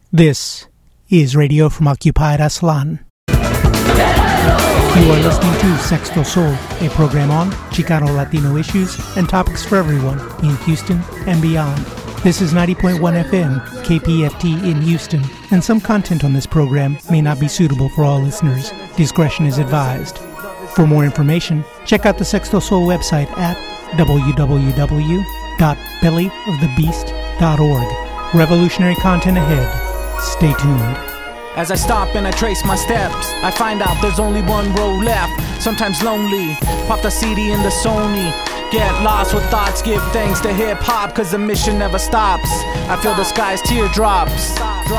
This is Radio from Occupied Aslan. You are listening to Sexto Sol, a program on Chicano Latino issues and topics for everyone in Houston and beyond. This is 90.1 FM, KPFT in Houston, and some content on this program may not be suitable for all listeners. Discretion is advised. For more information, check out the Sexto Sol website at www.bellyofthebeast.org. Revolutionary content ahead. Stay tuned. As I stop and I trace my steps, I find out there's only one road left. Sometimes lonely, pop the CD in the Sony. Get lost with thoughts, give thanks to hip-hop, cause the mission never stops. I feel the sky's teardrops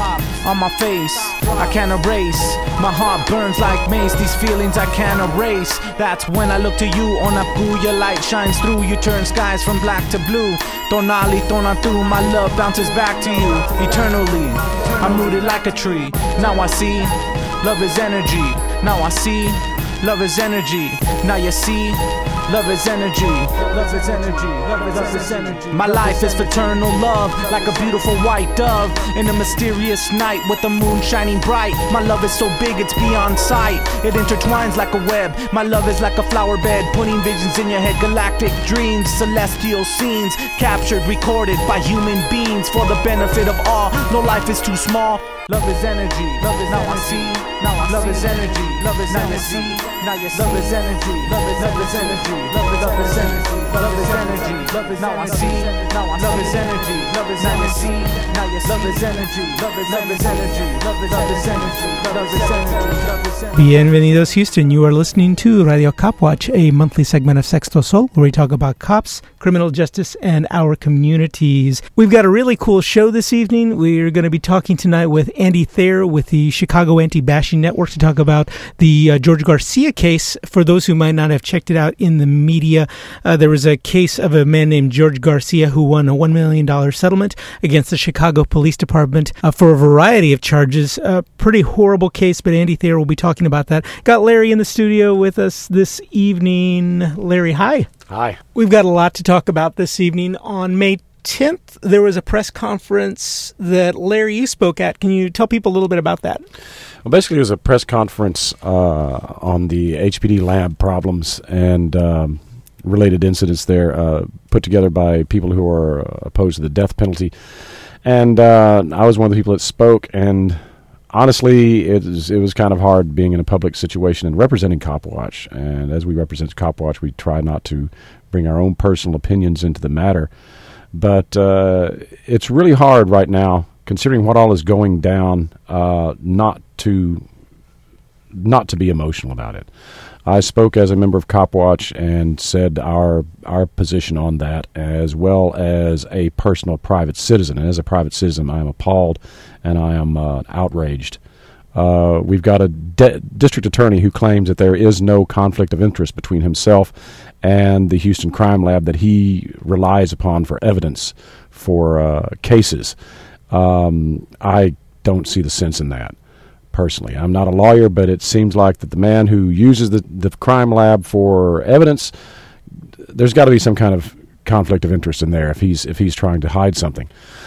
on my face, I can't erase. My heart burns like mace, these feelings I can't erase. That's when I look to you, on a blue, your light shines through. You turn skies from black to blue. Tonali, tonatu, my love bounces back to you eternally. I'm rooted like a tree, now I see love is energy. Now I see love is energy. Now you see love is energy. Love is energy. Love is energy. My life is fraternal love, like a beautiful white dove in a mysterious night with the moon shining bright. My love is so big it's beyond sight. It intertwines like a web. My love is like a flower bed, putting visions in your head. Galactic dreams, celestial scenes, captured, recorded by human beings for the benefit of all. No life is too small. Love is energy. Love is now I see. Now I love is energy. Love is now you see. Now you love is energy. Love is energy. Love is energy. Love is energy. Love is now I see. Now I love is energy. Love is now you see. Now you love is energy. Love is energy. Love is energy. Love is energy. Bienvenidos, Houston. You are listening to Radio Cop Watch, a monthly segment of Sexto Sol, where we talk about cops, criminal justice, and our communities. We've got a really cool show this evening. We're going to be talking tonight with Andy Thayer with the Chicago Anti-Bashing Network to talk about the George Garcia case. For those who might not have checked it out in the media, there was a case of a man named George Garcia who won a $1 million settlement against the Chicago Police Department for a variety of charges. A pretty horrible case, but Andy Thayer will be talking about that. Got Larry in the studio with us this evening. Larry, hi. Hi. We've got a lot to talk about this evening. On May 10th, there was a press conference that, Larry, you spoke at. Can you tell people a little bit about that? Well, basically, it was a press conference on the HPD lab problems and related incidents there, put together by people who are opposed to the death penalty. And I was one of the people that spoke, and honestly, it was kind of hard being in a public situation and representing Cop Watch. And as we represent Cop Watch, we try not to bring our own personal opinions into the matter. But it's really hard right now, considering what all is going down, not to be emotional about it. I spoke as a member of Cop Watch and said our position on that, as well as a personal private citizen. And as a private citizen, I am appalled and I am outraged. We've got a district attorney who claims that there is no conflict of interest between himself and the Houston Crime Lab that he relies upon for evidence for cases. I don't see the sense in that, personally. I'm not a lawyer, but it seems like that the man who uses the crime lab for evidence, there's got to be some kind of conflict of interest in there if he's trying to hide something.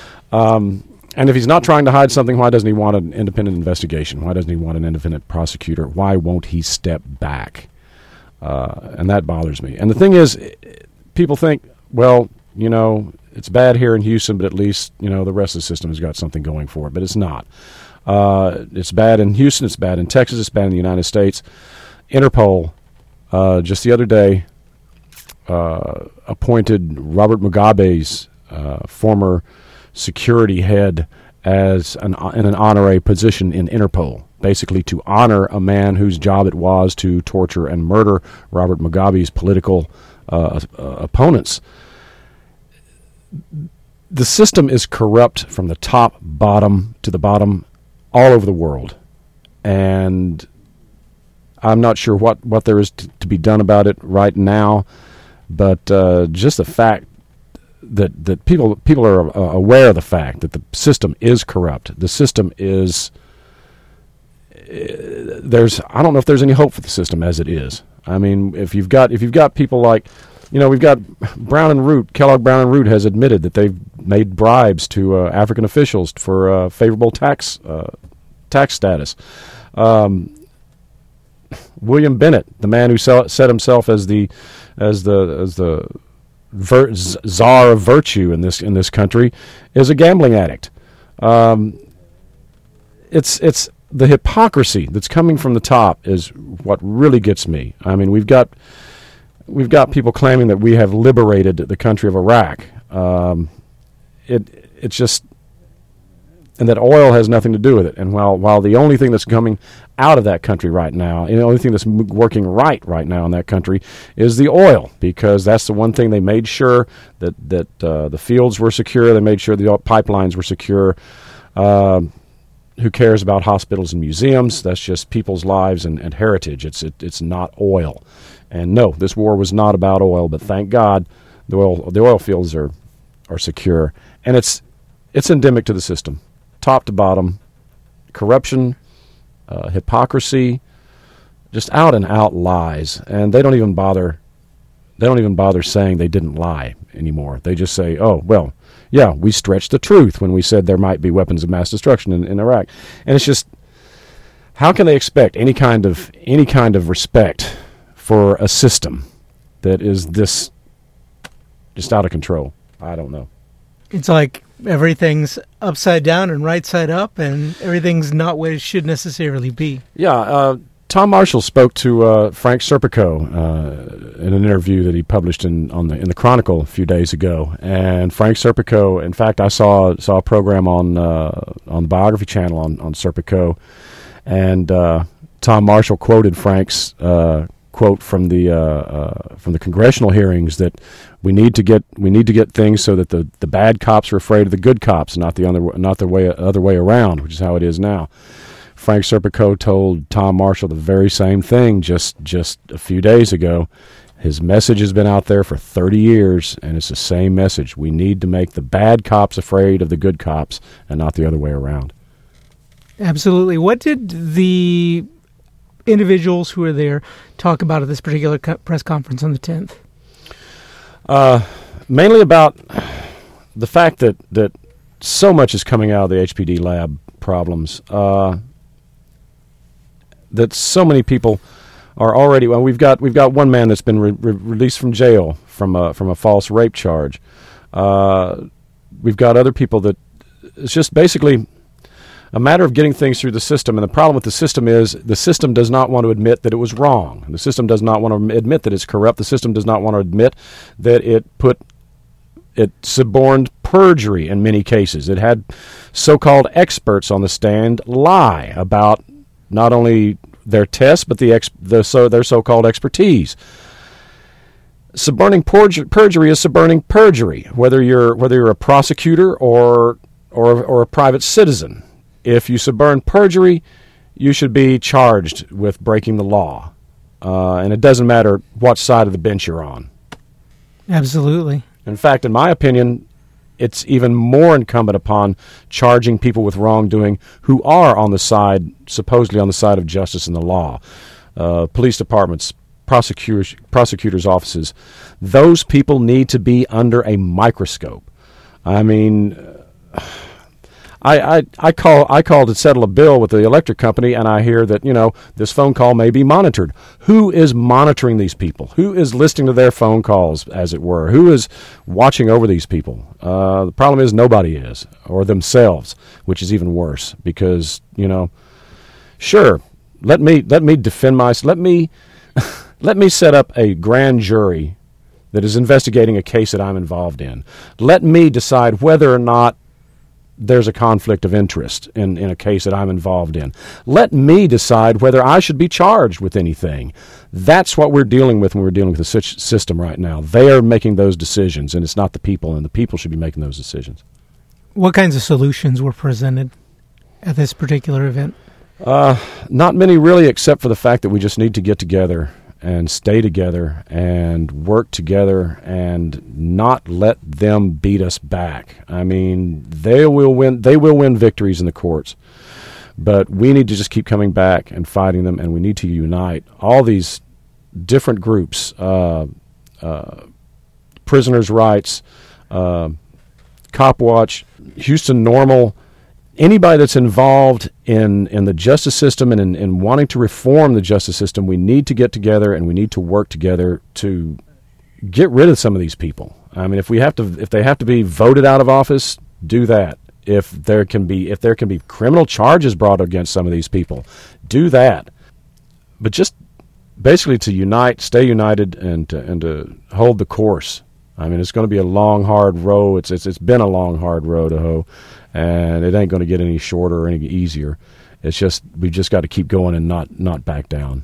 And if he's not trying to hide something, why doesn't he want an independent investigation? Why doesn't he want an independent prosecutor? Why won't he step back? And that bothers me. And the thing is, people think, well, you know, it's bad here in Houston, but at least, you know, the rest of the system has got something going for it. But it's not. It's bad in Houston. It's bad in Texas. It's bad in the United States. Interpol, just the other day, appointed Robert Mugabe's former security head as in an honorary position in Interpol, basically to honor a man whose job it was to torture and murder Robert Mugabe's political opponents. The system is corrupt from the top, bottom to the bottom, all over the world. And I'm not sure what there is to be done about it right now, but just the fact that people are aware of the fact that the system is corrupt. The system is I don't know if there's any hope for the system as it is. I mean, if you've got people like we've got Brown and Root. Kellogg Brown and Root has admitted that they've made bribes to African officials for favorable tax status. William Bennett, the man who set himself as the czar of virtue in this country, is a gambling addict. It's the hypocrisy that's coming from the top is what really gets me. I mean, we've got people claiming that we have liberated the country of Iraq. It's just, and that oil has nothing to do with it. And while the only thing that's coming out of that country right now, and the only thing that's working right now in that country is the oil, because that's the one thing they made sure that the fields were secure. They made sure the pipelines were secure. Who cares about hospitals and museums? That's just people's lives and heritage. It's not oil. And no, this war was not about oil, but thank God the oil fields are secure. And it's endemic to the system, top to bottom. Corruption, hypocrisy, just out and out lies. And they don't even bother saying they didn't lie anymore. They just say, oh, well, yeah, we stretched the truth when we said there might be weapons of mass destruction in Iraq. And it's just, how can they expect any kind of respect for a system that is this just out of control? I don't know. It's like everything's upside down and right side up, and everything's not what it should necessarily be. Yeah, Tom Marshall spoke to Frank Serpico in an interview that he published in the Chronicle a few days ago. And Frank Serpico, in fact, I saw a program on the Biography Channel on Serpico, and Tom Marshall quoted Frank's quote from the congressional hearings that we need to get things so that the bad cops are afraid of the good cops, not the other way around, which is how it is now. Frank Serpico told Tom Marshall the very same thing just a few days ago. His message has been out there for 30 years, and it's the same message. We need to make the bad cops afraid of the good cops and not the other way around. Absolutely. What did the individuals who were there talk about at this particular press conference on the 10th? Mainly about the fact that so much is coming out of the HPD lab problems. That so many people are already. Well, we've got one man that's been released from jail from a false rape charge. We've got other people that it's just basically a matter of getting things through the system. And the problem with the system is the system does not want to admit that it was wrong. The system does not want to admit that it's corrupt. The system does not want to admit that it suborned perjury in many cases. It had so-called experts on the stand lie about not only their tests, but their so-called expertise. Suborning perjury is suborning perjury, whether you're a prosecutor or a private citizen. If you suborn perjury, you should be charged with breaking the law, and it doesn't matter what side of the bench you're on. Absolutely. In fact, in my opinion, it's even more incumbent upon charging people with wrongdoing who are supposedly on the side of justice and the law. Police departments, prosecutors' offices, those people need to be under a microscope. I mean, I called to settle a bill with the electric company, and I hear that, this phone call may be monitored. Who is monitoring these people? Who is listening to their phone calls, as it were? Who is watching over these people? The problem is nobody is, or themselves, which is even worse, because, sure, let me defend myself. Let me set up a grand jury that is investigating a case that I'm involved in. Let me decide whether or not there's a conflict of interest in a case that I'm involved in. Let me decide whether I should be charged with anything. That's what we're dealing with when we're dealing with the system right now. They are making those decisions, and it's not the people, and the people should be making those decisions. What kinds of solutions were presented at this particular event? Not many, really, except for the fact that we just need to get together and stay together and work together and not let them beat us back. I mean, they will win victories in the courts, but we need to just keep coming back and fighting them, and we need to unite all these different groups, prisoners' rights, Cop Watch, Houston Normal, anybody that's involved in the justice system and in wanting to reform the justice system, we need to get together and we need to work together to get rid of some of these people. I mean, if they have to be voted out of office, do that. If there can be criminal charges brought against some of these people, do that. But just basically to unite, stay united, and to hold the course. I mean, it's going to be a long, hard road. It's been a long, hard road to hoe, and it ain't going to get any shorter or any easier. It's just we've just got to keep going and not back down.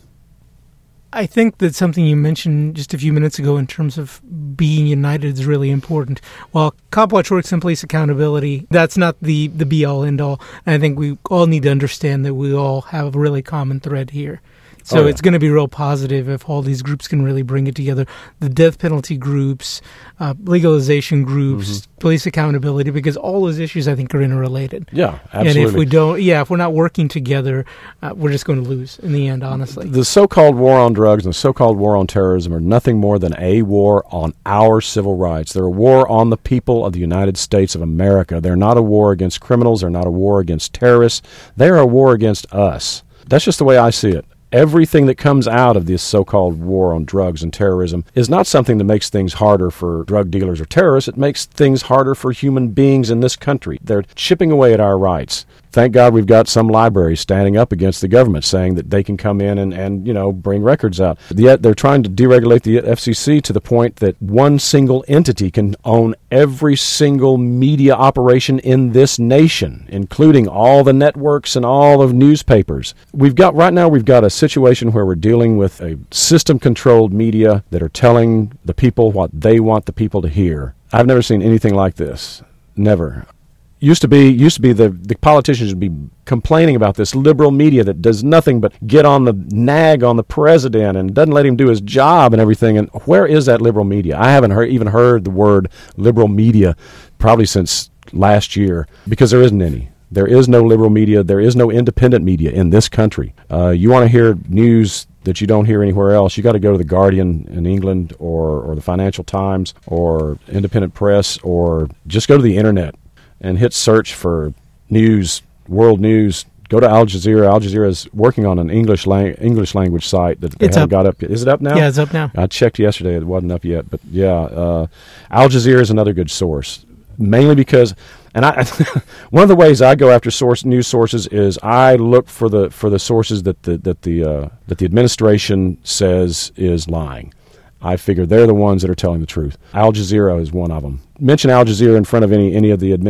I think that something you mentioned just a few minutes ago in terms of being united is really important. While Cop Watch works on police accountability, that's not the be-all, end-all. And I think we all need to understand that we all have a really common thread here. So it's going to be real positive if all these groups can really bring it together. The death penalty groups, legalization groups, police accountability, because all those issues, I think, are interrelated. Yeah, absolutely. And if we're not working together, we're just going to lose in the end, honestly. The so-called war on drugs and the so-called war on terrorism are nothing more than a war on our civil rights. They're a war on the people of the United States of America. They're not a war against criminals. They're not a war against terrorists. They're a war against us. That's just the way I see it. Everything that comes out of this so-called war on drugs and terrorism is not something that makes things harder for drug dealers or terrorists. It makes things harder for human beings in this country. They're chipping away at our rights. Thank God we've got some libraries standing up against the government saying that they can come in and bring records out. Yet they're trying to deregulate the FCC to the point that one single entity can own every single media operation in this nation, including all the networks and all of newspapers. Right now we've got a situation where we're dealing with a system-controlled media that are telling the people what they want the people to hear. I've never seen anything like this. Never. Used to be the politicians would be complaining about this liberal media that does nothing but get on the nag on the president and doesn't let him do his job and everything. And where is that liberal media? I haven't even heard the word liberal media probably since last year, because there isn't any. There is no liberal media. There is no independent media in this country. You want to hear news that you don't hear anywhere else, you got to go to The Guardian in England or the Financial Times or Independent Press, or just go to the internet and hit search for news, world news. Go to Al Jazeera. Al Jazeera is working on an English language site that they haven't got up yet. Is it up now? Yeah, it's up now. I checked yesterday. It wasn't up yet. But, yeah, Al Jazeera is another good source, mainly because – and one of the ways I go after news sources is I look for the sources that the administration says is lying. I figure they're the ones that are telling the truth. Al Jazeera is one of them. Mention Al Jazeera in front of any of the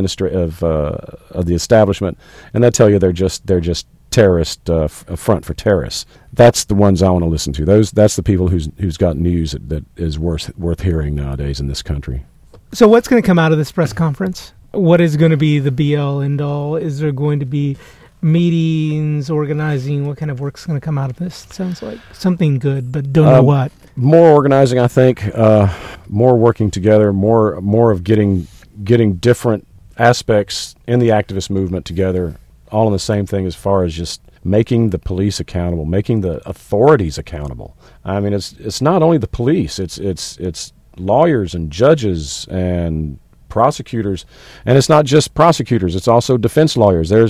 of the establishment, and they'll tell you they're just terrorist front for terrorists. That's the ones I want to listen to. That's the people who's got news that is worth hearing nowadays in this country. So what's going to come out of this press conference? What is going to be the be-all, end-all? Is there going to be meetings, organizing? What kind of work's going to come out of this? It sounds like something good, but don't know what. More organizing, I think. More working together. More of getting different aspects in the activist movement together, all in the same thing as far as just making the police accountable, making the authorities accountable. I mean, it's not only the police. It's lawyers and judges and prosecutors, and it's not just prosecutors, it's also defense lawyers. There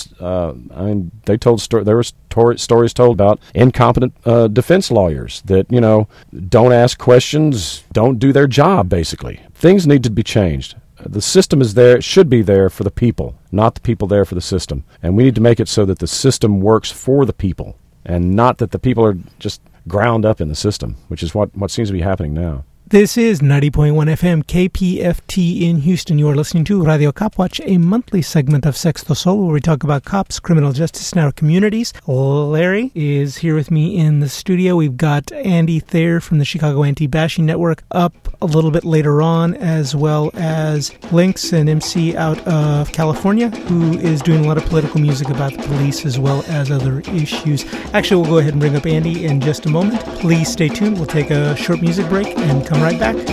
were stories told about incompetent defense lawyers that don't ask questions, don't do their job. Basically, things need to be changed. The system is there, it should be there for the people, not the people there for the system, and we need to make it so that the system works for the people and not that the people are just ground up in the system, which is what seems to be happening now. This is 90.1 FM KPFT in Houston. You are listening to Radio Cop Watch, a monthly segment of Sexto Sol, where we talk about cops, criminal justice in our communities. Larry is here with me in the studio. We've got Andy Thayer from the Chicago Anti-Bashing Network up a little bit later on, as well as Lynx, an MC out of California, who is doing a lot of political music about the police as well as other issues. Actually, we'll go ahead and bring up Andy in just a moment. Please stay tuned. We'll take a short music break and come right back.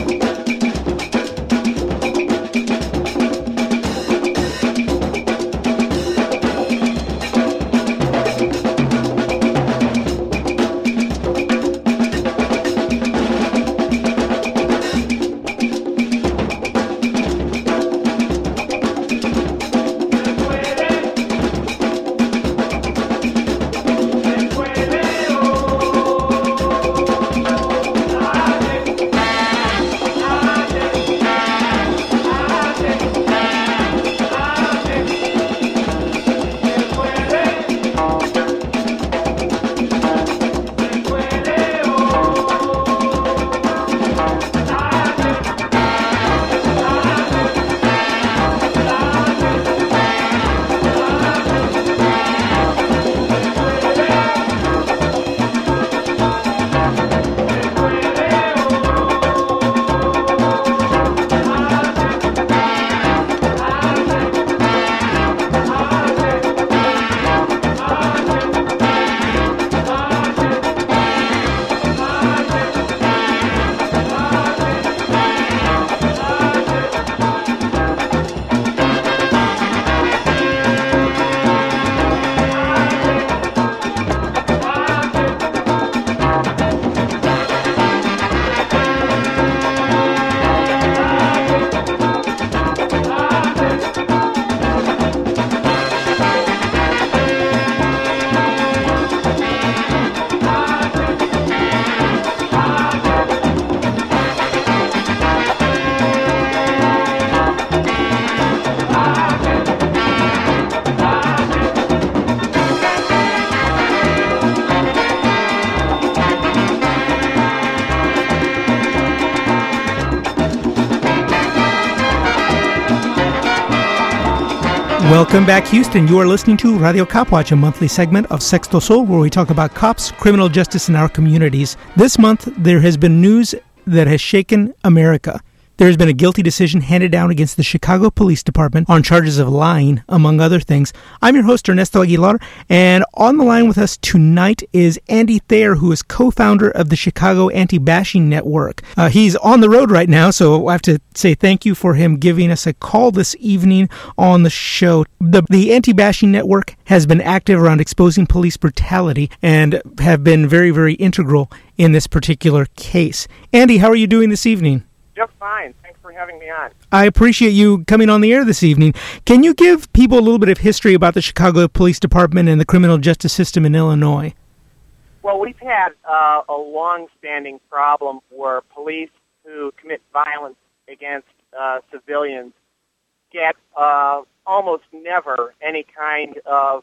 Welcome back, Houston. You are listening to Radio Cop Watch, a monthly segment of Sexto Sol, where we talk about cops, criminal justice in our communities. This month, there has been news that has shaken America. There has been a guilty decision handed down against the Chicago Police Department on charges of lying, among other things. I'm your host, Ernesto Aguilar, and on the line with us tonight is Andy Thayer, who is co-founder of the Chicago Anti-Bashing Network. He's on the road right now, so I have to say thank you for him giving us a call this evening on the show. The Anti-Bashing Network has been active around exposing police brutality and have been very, very integral in this particular case. Andy, how are you doing this evening? Just fine. Thanks for having me on. I appreciate you coming on the air this evening. Can you give people a little bit of history about the Chicago Police Department and the criminal justice system in Illinois? Well, we've had a long-standing problem where police who commit violence against civilians get almost never any kind of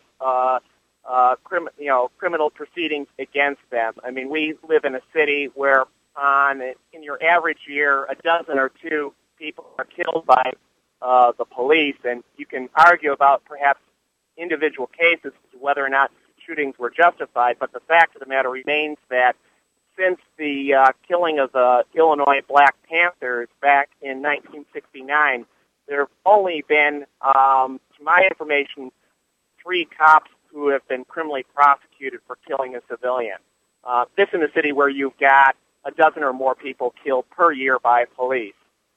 criminal proceedings against them. I mean, we live in a city where in your average year, a dozen or two people are killed by the police, and you can argue about perhaps individual cases whether or not shootings were justified, but the fact of the matter remains that since the killing of the Illinois Black Panthers back in 1969, there have only been, to my information, 3 cops who have been criminally prosecuted for killing a civilian. This in a city where you've got a dozen or more people killed per year by police.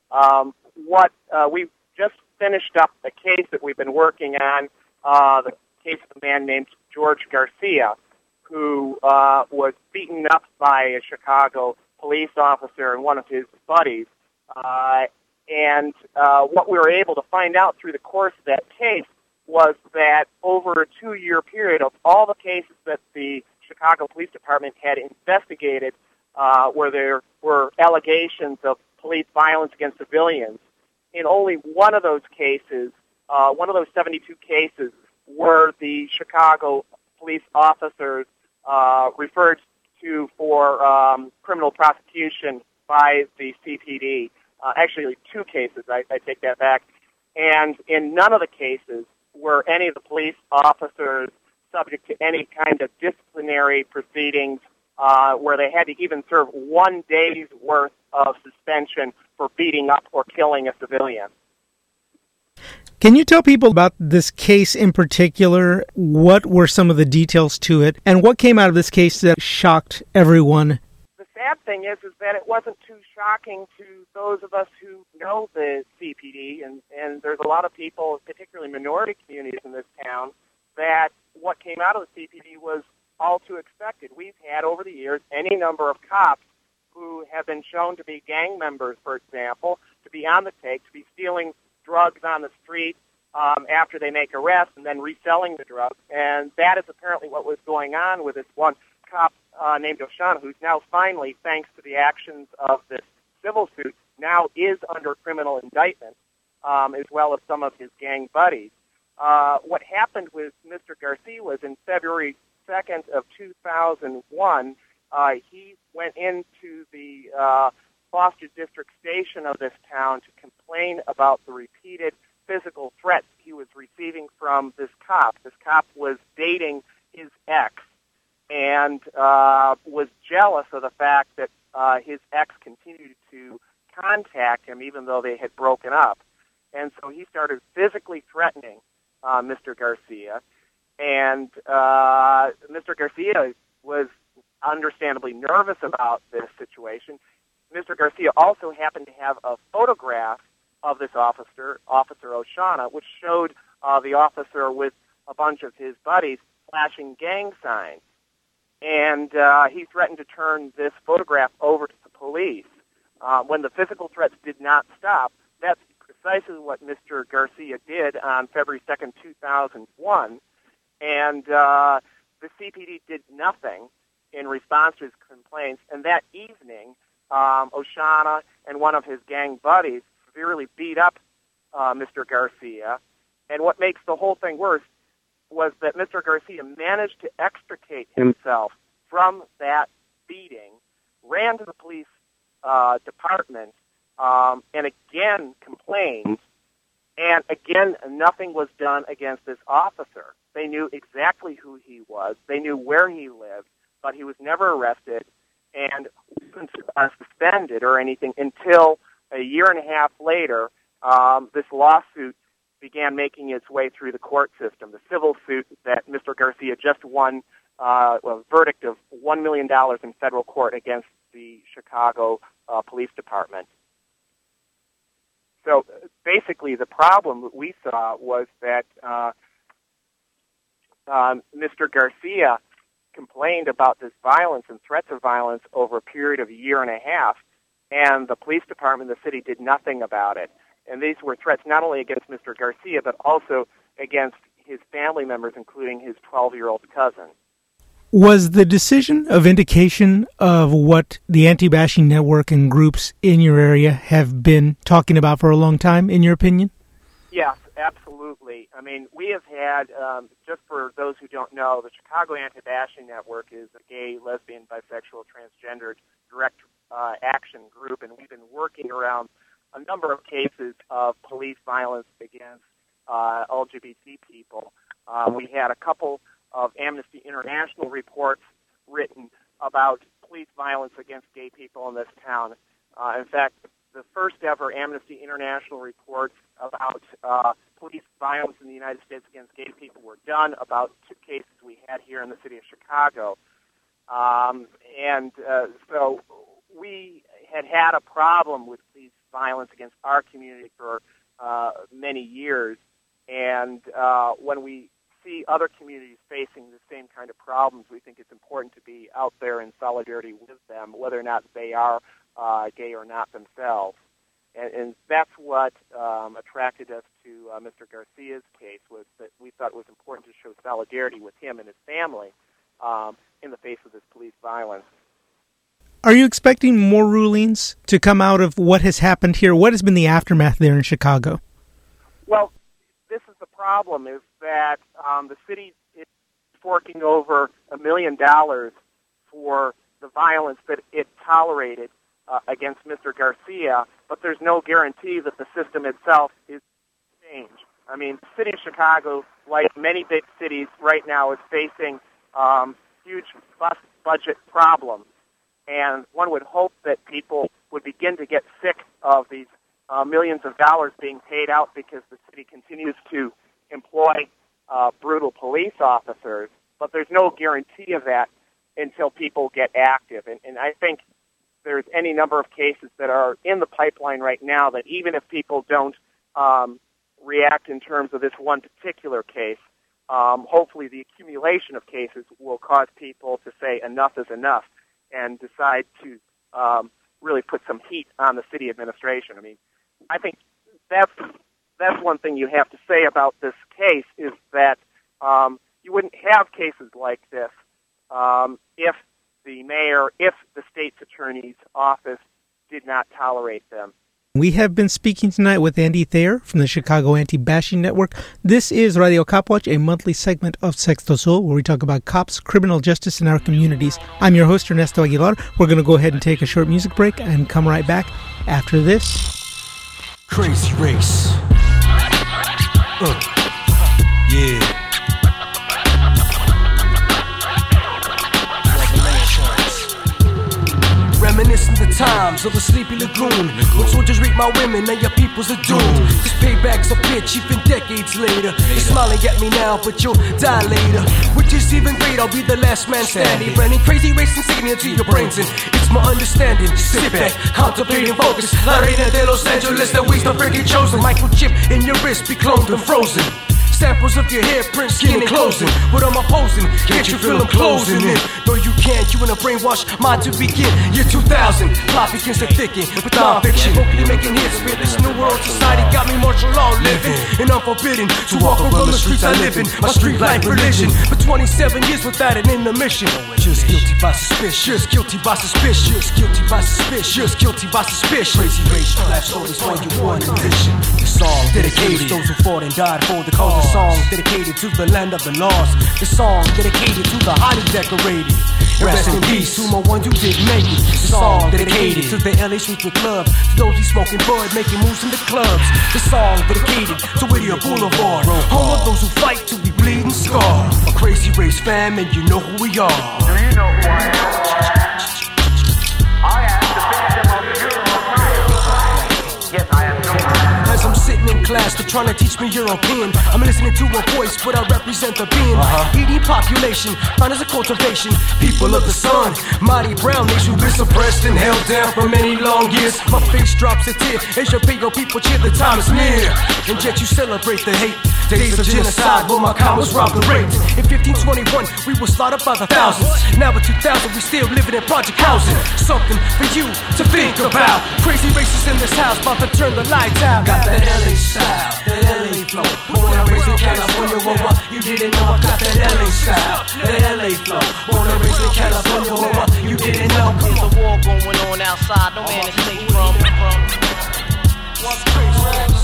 We've just finished up the case that we've been working on, the case of a man named George Garcia, who was beaten up by a Chicago police officer and one of his buddies. And what we were able to find out through the course of that case was that over a 2-year period of all the cases that the Chicago Police Department had investigated, where there were allegations of police violence against civilians, in only one of those cases, one of those 72 cases, were the Chicago police officers referred to for criminal prosecution by the CPD. Actually, 2 cases, I take that back. And in none of the cases were any of the police officers subject to any kind of disciplinary proceedings where they had to even serve 1 day's worth of suspension for beating up or killing a civilian. Can you tell people about this case in particular? What were some of the details to it, and what came out of this case that shocked everyone? The sad thing is that it wasn't too shocking to those of us who know the CPD, and there's a lot of people, particularly minority communities in this town, that what came out of the CPD was all too expected. We've had over the years any number of cops who have been shown to be gang members, for example, to be on the take, to be stealing drugs on the street after they make arrests and then reselling the drugs. And that is apparently what was going on with this one cop named Oshana, who's now finally, thanks to the actions of this civil suit, now is under criminal indictment, as well as some of his gang buddies. What happened with Mr. Garcia was in February 2nd of 2001, he went into the Foster District Station of this town to complain about the repeated physical threats he was receiving from this cop. This cop was dating his ex and was jealous of the fact that his ex continued to contact him even though they had broken up. And so he started physically threatening Mr. Garcia. And Mr. Garcia was understandably nervous about this situation. Mr. Garcia also happened to have a photograph of this officer, Officer Oshana, which showed the officer with a bunch of his buddies flashing gang signs. And he threatened to turn this photograph over to the police. When the physical threats did not stop, that's precisely what Mr. Garcia did on February 2nd, 2001. And the CPD did nothing in response to his complaints. And that evening, Oshana and one of his gang buddies severely beat up Mr. Garcia. And what makes the whole thing worse was that Mr. Garcia managed to extricate himself from that beating, ran to the police department, and again complained And again, nothing was done against this officer. They knew exactly who he was. They knew where he lived, but he was never arrested and wasn't suspended or anything until a year and a half later. This lawsuit began making its way through the court system, the civil suit that Mr. Garcia just won a verdict of $1 million in federal court against the Chicago Police Department. So basically the problem that we saw was that Mr. Garcia complained about this violence and threats of violence over a period of a year and a half, and the police department in the city did nothing about it. And these were threats not only against Mr. Garcia, but also against his family members, including his 12-year-old cousin. Was the decision a vindication of what the anti-bashing network and groups in your area have been talking about for a long time, in your opinion? Yes, absolutely. I mean, we have had, just for those who don't know, the Chicago Anti-Bashing Network is a gay, lesbian, bisexual, transgendered direct action group, and we've been working around a number of cases of police violence against LGBT people. We had a couple of Amnesty International reports written about police violence against gay people in this town. In fact, the first ever Amnesty International reports about police violence in the United States against gay people were done about 2 cases we had here in the city of Chicago. So we had a problem with police violence against our community for many years. And when we see other communities facing the same kind of problems, we think it's important to be out there in solidarity with them, whether or not they are gay or not themselves. And that's what attracted us to Mr. Garcia's case, was that we thought it was important to show solidarity with him and his family in the face of this police violence. Are you expecting more rulings to come out of what has happened here? What has been the aftermath there in Chicago? Well, this is the problem, is that the city is forking over $1 million for the violence that it tolerated against Mr. Garcia, but there's no guarantee that the system itself is changed. I mean, the city of Chicago, like many big cities right now, is facing huge budget problems. And one would hope that people would begin to get sick of these millions of dollars being paid out because the city continues to employ brutal police officers. But there's no guarantee of that until people get active. And I think there's any number of cases that are in the pipeline right now that even if people don't react in terms of this one particular case, hopefully the accumulation of cases will cause people to say enough is enough and decide to really put some heat on the city administration. I mean, I think that's one thing you have to say about this case, is that you wouldn't have cases like this if the mayor, if the state's attorney's office did not tolerate them. We have been speaking tonight with Andy Thayer from the Chicago Anti-Bashing Network. This is Radio Cop Watch, a monthly segment of Sexto Sol, where we talk about cops, criminal justice in our communities. I'm your host, Ernesto Aguilar. We're going to go ahead and take a short music break and come right back after this. Crazy Race. Yeah. Reminiscing the times of the sleepy lagoon, when soldiers rape my women and your peoples are doomed. This payback's a bitch even decades later. You're smiling at me now, but you'll die later. Which is even great, I'll be the last man standing, running crazy race insignia to your brains, and it's my understanding. Sit back, contemplating focus. La Reina de Los Angeles, the ways the freaking chosen. Microchip in your wrist, be cloned and frozen. Samples of your hair, print, skin, and closing. What am I posing? Can't you feel them closing in? No, you can't. You in a brainwash mind to begin. Year 2000, plot begins to thicken with non-fiction. Vocally making hits with this new world society. Got me martial law living, and I'm forbidden to walk around the streets I live in. My street life religion. For 27 years without an intermission. Just guilty by suspicion. Just guilty by suspicion. Just guilty by suspicion. Just guilty by suspicion. Crazy race, life stories for you one edition. This song dedicated to those who fought and died for the cause. song dedicated to the land of the lost. The song dedicated to the highly decorated. Rest in peace to my ones who didn't make it. The song dedicated to the LA streets with clubs, to those who smoking bud, making moves in the clubs. The song dedicated to Whittier Boulevard, home of those who fight till we bleed and scar. A crazy race fam, and you know who we are. Do you know who I am? I am the victim of your society. Yes, I am your As I'm sitting in class, they're trying to teach me European. I'm listening to a voice, but I represent the being. Eating population, found as a cultivation. People of the sun, mighty brown nation, been suppressed and held down for many long years. My face drops a tear as your people cheer, the time is near. And yet you celebrate the hate. Days of genocide, where my commas robbed the rates. In 1521, we were slaughtered by the thousands. Now in 2000, we still living in project housing. Something for you to think about. Crazy racists in this house, about to turn the lights out. Got that LA style, that LA flow. Born and raised in California, what you didn't know. I got that LA style, that LA flow. Born and raised in California, what you didn't know. There's a war going on outside, no man is safe from. What's crazy?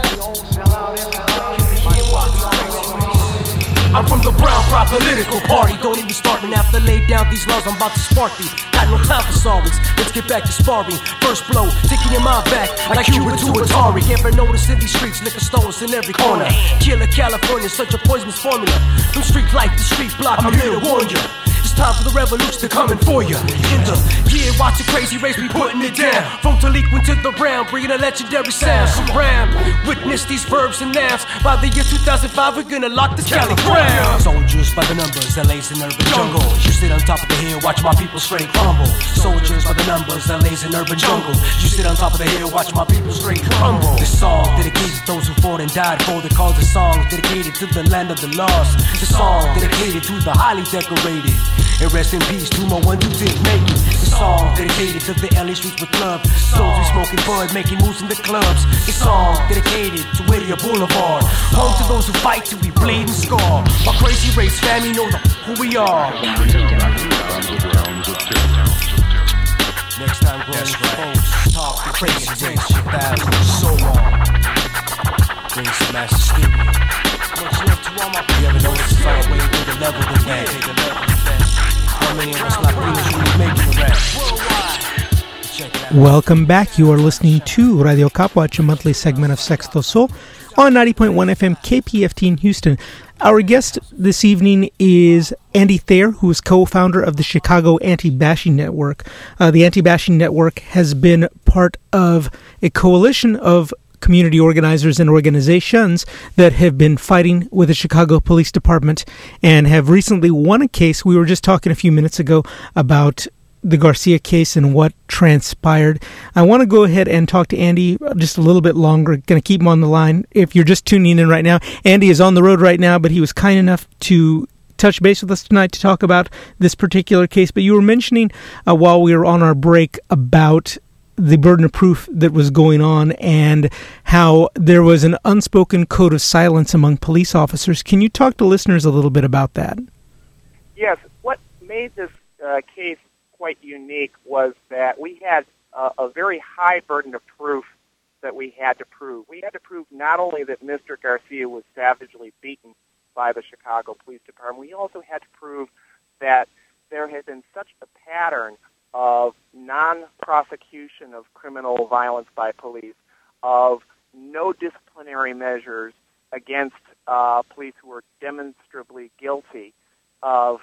I'm from the brown crop political party. Don't even start me after lay down these laws. I'm about to spark thee. Got no time for sorries. Let's get back to sparring. First blow, taking your mind back like Cuba to Atari. Ever notice in these streets, liquor stores in every corner. Killer California, such a poisonous formula. From street life to street block, I'm here to warn you. It's time for the revolution to coming for you. In the year, watch a crazy race, we putting it down. From Taliquin to the Brown, bringing a legendary sound. Some Brown, witness these verbs and nouns. By the year 2005, we're gonna lock this Cali ground. Soldiers by the numbers, LA's an urban jungle. You sit on top of the hill, watch my people straight crumble. Soldiers by the numbers, LA's an urban jungle. You sit on top of the hill, watch my people straight crumble. This song dedicated to those who fought and died for the cause. The song dedicated to the land of the lost. The song dedicated to the highly decorated. And rest in peace to my one who didn't make it. The song dedicated to the LA streets with clubs. Souls who smoking bud, making moves in the clubs. The song dedicated to Whittier Boulevard, home to those who fight till we bleed and scar. My crazy race family know who we are. Next time, growing folks talk the crazy race shit out so long. Bring some master stereo. Much love to all my people. You ever notice it's all way to the level than that? Welcome back. You are listening to Radio Copwatch, a monthly segment of Sexto Sol on 90.1 FM KPFT in Houston. Our guest this evening is Andy Thayer, who is co-founder of the Chicago Anti-Bashing Network. The Anti-Bashing Network has been part of a coalition of community organizers and organizations that have been fighting with the Chicago Police Department and have recently won a case. We were just talking a few minutes ago about the Garcia case and what transpired. I want to go ahead and talk to Andy just a little bit longer. Going to keep him on the line. If you're just tuning in right now, Andy is on the road right now, but he was kind enough to touch base with us tonight to talk about this particular case. But you were mentioning while we were on our break about the burden of proof that was going on and how there was an unspoken code of silence among police officers. Can you talk to listeners a little bit about that? Yes. What made this case quite unique was that we had a very high burden of proof that we had to prove. We had to prove not only that Mr. Garcia was savagely beaten by the Chicago Police Department, we also had to prove that there had been such a pattern of non-prosecution of criminal violence by police, of no disciplinary measures against police who were demonstrably guilty of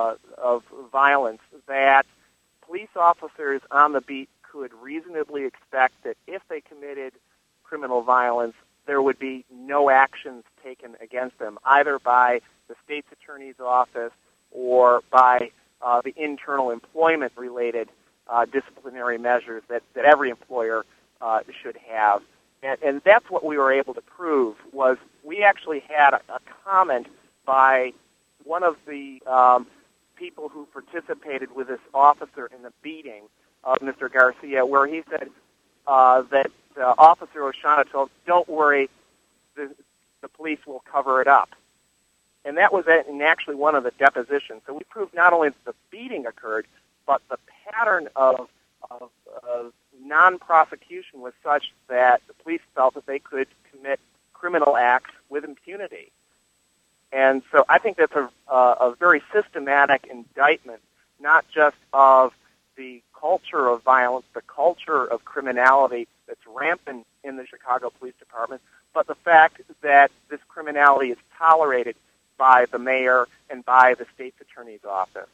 violence, that police officers on the beat could reasonably expect that if they committed criminal violence, there would be no actions taken against them, either by the state's attorney's office or by the internal employment-related disciplinary measures that every employer should have. And that's what we were able to prove, was we actually had a comment by one of the people who participated with this officer in the beating of Mr. Garcia, where he said that Officer O'Shaughnessy told, "Don't worry, the police will cover it up." And that was in actually one of the depositions. So we proved not only that the beating occurred, but the pattern of non-prosecution was such that the police felt that they could commit criminal acts with impunity. And so I think that's a very systematic indictment, not just of the culture of violence, the culture of criminality that's rampant in the Chicago Police Department, but the fact that this criminality is tolerated by the mayor and by the state's attorney's office.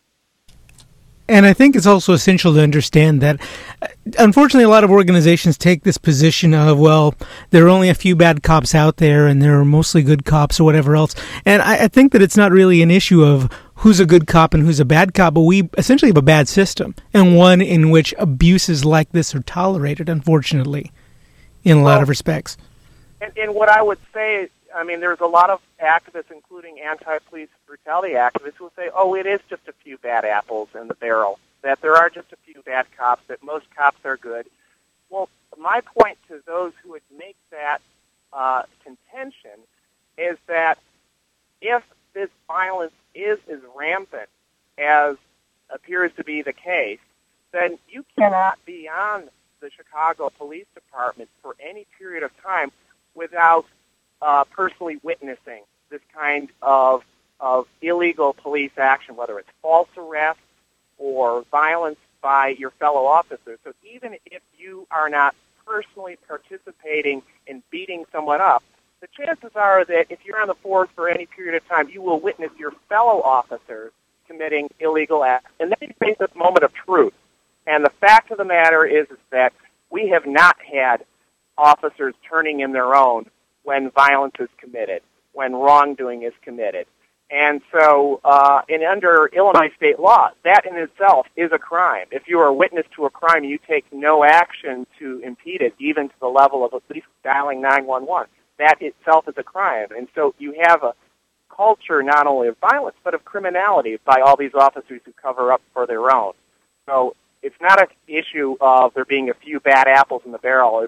And I think it's also essential to understand that, unfortunately, a lot of organizations take this position of, well, there are only a few bad cops out there and there are mostly good cops or whatever else. And I think that it's not really an issue of who's a good cop and who's a bad cop, but we essentially have a bad system, and one in which abuses like this are tolerated, unfortunately, in a lot of respects. And what I would say, I mean, there's a lot of activists, including anti-police brutality activists, who will say, oh, it is just a few bad apples in the barrel, that there are just a few bad cops, that most cops are good. Well, my point to those who would make that contention is that if this violence is as rampant as appears to be the case, then you cannot be on the Chicago Police Department for any period of time without personally witnessing this kind of illegal police action, whether it's false arrests or violence by your fellow officers. So even if you are not personally participating in beating someone up, the chances are that if you're on the force for any period of time, you will witness your fellow officers committing illegal acts. And then you face this moment of truth. And the fact of the matter is that we have not had officers turning in their own when violence is committed, when wrongdoing is committed. And so, under Illinois state law, that in itself is a crime. If you are a witness to a crime, you take no action to impede it, even to the level of at least dialing 911. That itself is a crime. And so you have a culture not only of violence, but of criminality by all these officers who cover up for their own. So it's not an issue of there being a few bad apples in the barrel.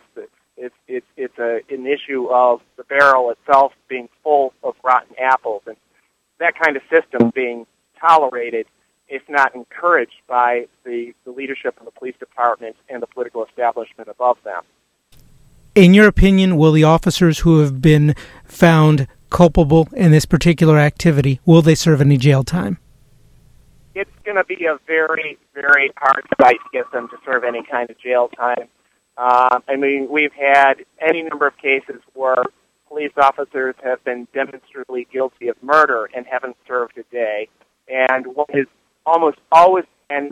It's an issue of the barrel itself being full of rotten apples, and that kind of system being tolerated, if not encouraged, by the leadership of the police department and the political establishment above them. In your opinion, will the officers who have been found culpable in this particular activity, will they serve any jail time? It's going to be a very, very hard fight to get them to serve any kind of jail time. I mean, we've had any number of cases where police officers have been demonstrably guilty of murder and haven't served a day. And what is almost always been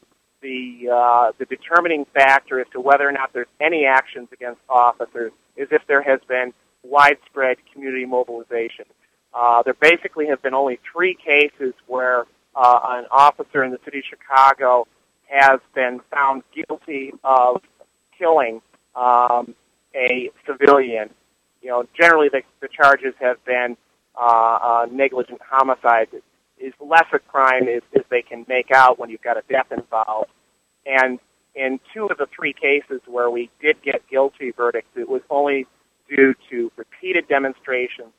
the determining factor as to whether or not there's any actions against officers is if there has been widespread community mobilization. There basically have been only 3 cases where an officer in the city of Chicago has been found guilty of killing a civilian. You know, generally the charges have been negligent homicide. Is less a crime as they can make out when you've got a death involved. And in 2 of the 3 cases where we did get guilty verdicts, it was only due to repeated demonstrations,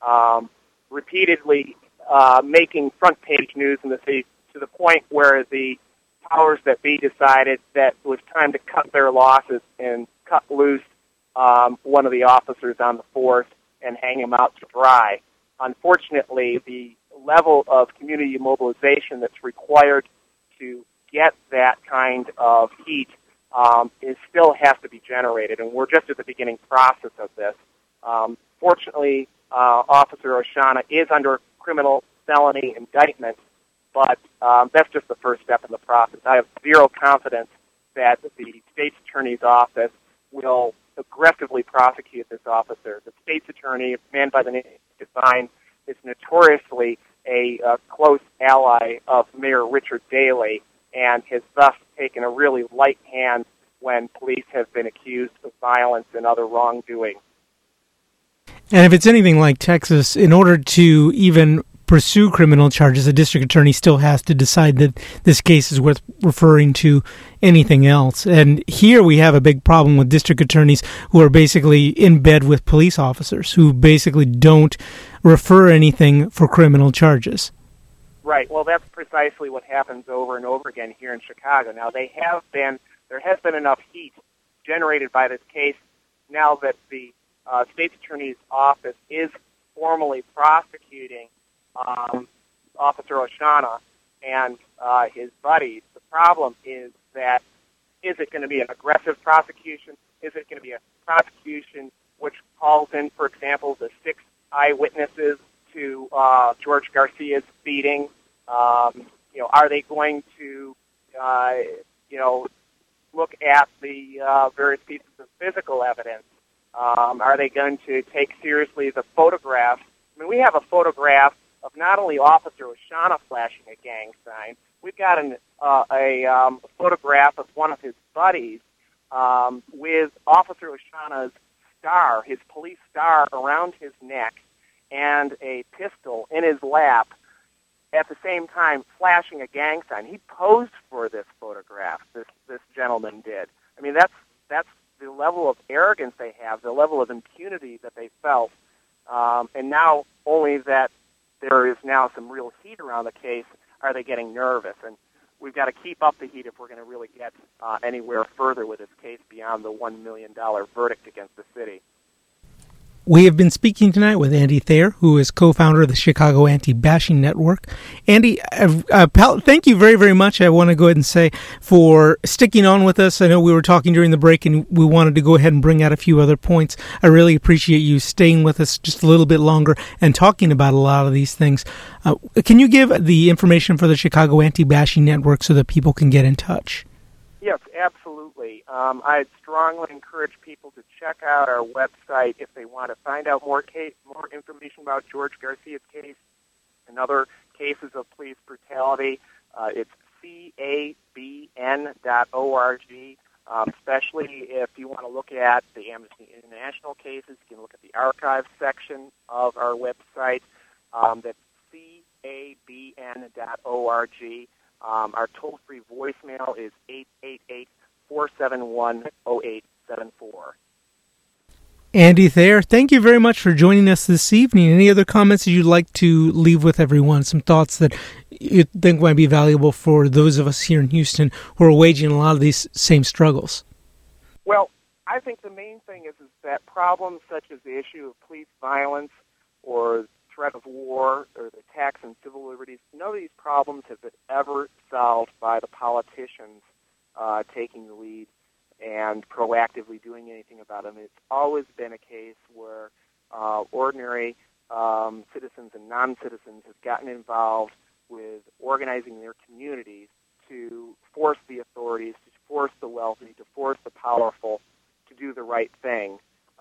repeatedly making front-page news in the city to the point where the powers that be decided that it was time to cut their losses and cut loose one of the officers on the force and hang him out to dry. Unfortunately, the level of community mobilization that's required to get that kind of heat still has to be generated, and we're just at the beginning process of this. Fortunately, Officer Oshana is under criminal felony indictment, but that's just the first step in the process. I have zero confidence that the state's attorney's office will aggressively prosecute this officer. The state's attorney, a man by the name of Devine, is notoriously a close ally of Mayor Richard Daley and has thus taken a really light hand when police have been accused of violence and other wrongdoing. And if it's anything like Texas, in order to even pursue criminal charges, the district attorney still has to decide that this case is worth referring to anything else. And here we have a big problem with district attorneys who are basically in bed with police officers, who basically don't refer anything for criminal charges. Right. Well, that's precisely what happens over and over again here in Chicago. Now, there has been enough heat generated by this case now that the state's attorney's office is formally prosecuting Officer Oshana and his buddies. The problem is that is it going to be an aggressive prosecution? Is it going to be a prosecution which calls in, for example, the 6 eyewitnesses to George Garcia's beating? Are they going to, look at the various pieces of physical evidence? Are they going to take seriously the photographs? I mean, we have a photograph of not only Officer Oshana flashing a gang sign, we've got a photograph of one of his buddies with Officer Oshana's star, his police star around his neck, and a pistol in his lap, at the same time flashing a gang sign. He posed for this photograph, this gentleman did. I mean, that's the level of arrogance they have, the level of impunity that they felt, and now only that there is now some real heat around the case, are they getting nervous? And we've got to keep up the heat if we're going to really get anywhere further with this case beyond the $1 million verdict against the city. We have been speaking tonight with Andy Thayer, who is co-founder of the Chicago Anti-Bashing Network. Andy, thank you very, very much. I want to go ahead and say for sticking on with us. I know we were talking during the break, and we wanted to go ahead and bring out a few other points. I really appreciate you staying with us just a little bit longer and talking about a lot of these things. Can you give the information for the Chicago Anti-Bashing Network so that people can get in touch? Yes, absolutely. I'd strongly encourage people to check out our website if they want to find out more information about George Garcia's case and other cases of police brutality. It's cabn.org, especially if you want to look at the Amnesty International cases. You can look at the archives section of our website. That's cabn.org. Our toll-free voicemail is 888-471-0874. Andy Thayer, thank you very much for joining us this evening. Any other comments that you'd like to leave with everyone? Some thoughts that you think might be valuable for those of us here in Houston who are waging a lot of these same struggles? Well, I think the main thing is that problems such as the issue of police violence or threat of war or the attacks on civil liberties, none of these problems have been ever solved by the politicians taking the lead and proactively doing anything about them. It's always been a case where ordinary citizens and non-citizens have gotten involved with organizing their communities to force the authorities, to force the wealthy, to force the powerful to do the right thing.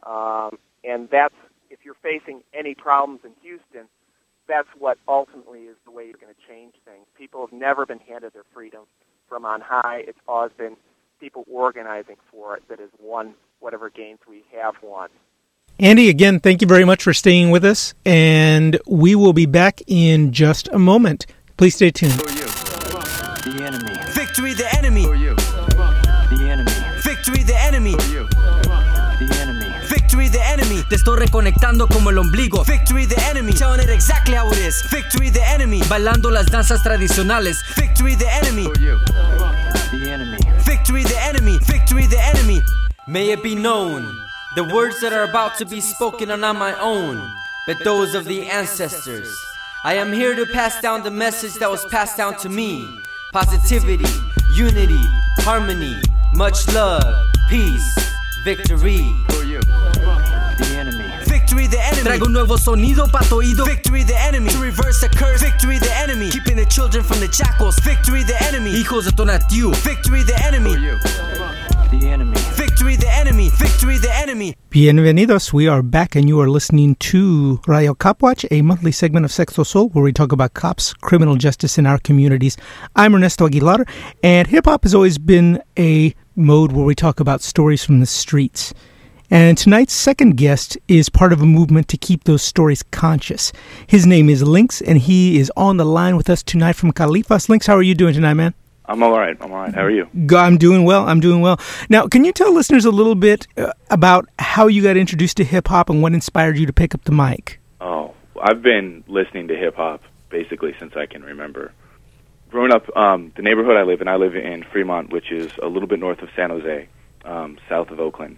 And that's, if you're facing any problems in Houston, that's what ultimately is the way you're going to change things. People have never been handed their freedom from on high. It's always been people organizing for it that has won whatever gains we have won. Andy, again, thank you very much for staying with us, and we will be back in just a moment. Please stay tuned. For you. The enemy. Victory the enemy. For you. The enemy. Victory the enemy. For you. The enemy. Victory the enemy. Te estoy reconectando como el ombligo. Victory the enemy. Telling it exactly how it is. Victory the enemy. Bailando las danzas tradicionales. Victory the enemy. For you. The enemy. Victory the enemy. Victory the enemy. May it be known, the words that are about to be spoken are not my own, but those of the ancestors. I am here to pass down the message that was passed down to me. Positivity, unity, harmony, much love, peace, victory. For you. The enemy. Victory the enemy. Traigo un nuevo sonido pa' tu oído. Victory the enemy. To reverse the curse. Victory the enemy. Keeping the children from the jackals. Victory the enemy. Hijos de Tonatiuh. Victory the enemy. For you. The enemy. Victory the enemy. Victory the enemy. Bienvenidos. We are back, and you are listening to Radio Copwatch, a monthly segment of Sexto Sol, where we talk about cops, criminal justice in our communities. I'm Ernesto Aguilar, and hip-hop has always been a mode where we talk about stories from the streets. And tonight's second guest is part of a movement to keep those stories conscious. His name is Lynx, and he is on the line with us tonight from Califas. Lynx, how are you doing tonight, man? I'm all right. How are you? I'm doing well. Now, can you tell listeners a little bit about how you got introduced to hip-hop and what inspired you to pick up the mic? Oh, I've been listening to hip-hop basically since I can remember. Growing up, the neighborhood I live in Fremont, which is a little bit north of San Jose, south of Oakland,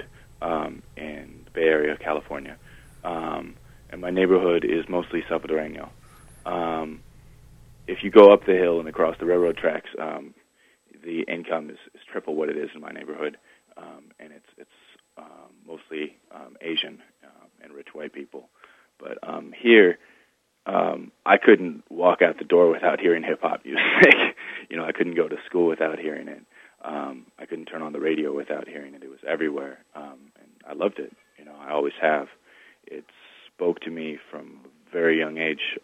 in the Bay Area, California. And my neighborhood is mostly Salvadoreño. If you go up the hill and across the railroad tracks, the income is triple what it is in my neighborhood, and it's mostly Asian and rich white people. But here, I couldn't walk out the door without hearing hip-hop music. I couldn't go to school without hearing it. I couldn't turn on the radio without hearing it. It was everywhere, and I loved it. I always have. It spoke to me from a very young age.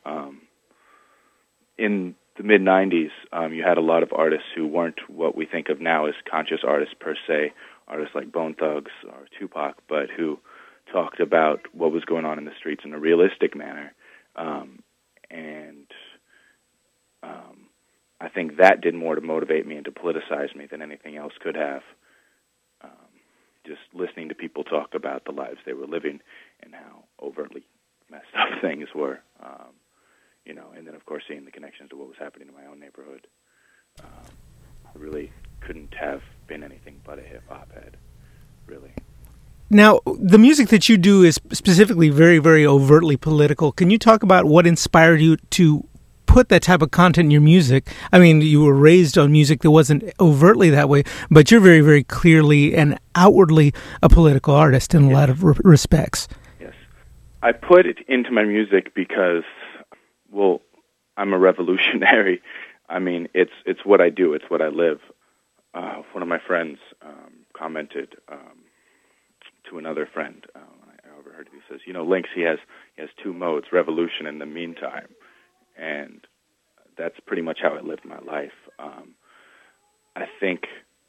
In the mid-'90s, you had a lot of artists who weren't what we think of now as conscious artists per se, artists like Bone Thugs or Tupac, but who talked about what was going on in the streets in a realistic manner. I think that did more to motivate me and to politicize me than anything else could have. Just listening to people talk about the lives they were living and how overtly messed up things were. And then, of course, seeing the connections to what was happening in my own neighborhood. I really couldn't have been anything but a hip-hop head, really. Now, the music that you do is specifically very, very overtly political. Can you talk about what inspired you to put that type of content in your music? I mean, you were raised on music that wasn't overtly that way, but you're very, very clearly and outwardly a political artist in a lot of respects. Yes. I put it into my music because, well, I'm a revolutionary. I mean, it's what I do. It's what I live. One of my friends commented to another friend. I overheard it. He says, Lynx, he has two modes, revolution and the meantime. And that's pretty much how I lived my life. I think